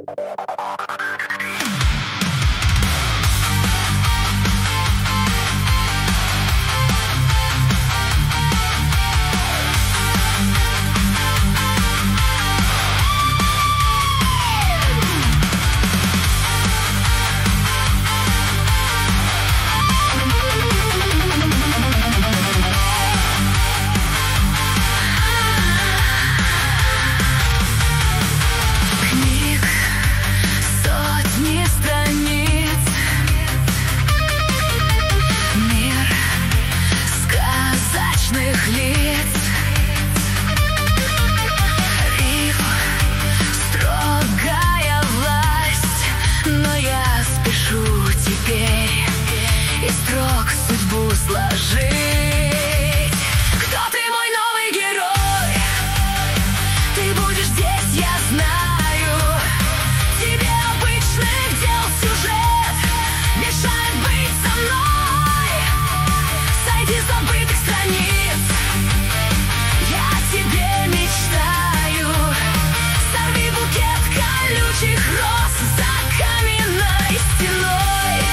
Судьбу сложить. Кто ты, мой новый герой? Ты будешь здесь, я знаю. Тебе обычных дел сюжет мешает быть со мной. Сойди с забытых страниц, я о тебе мечтаю. Сорви букет колючих роз за каменной стеной.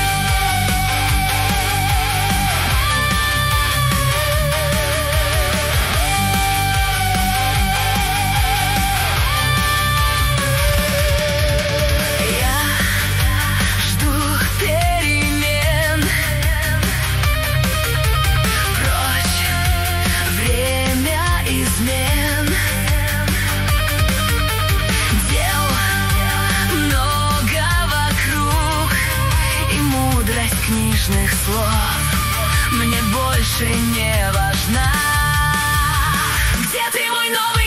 Книжных слов мне больше не важна. Где ты, мой новый?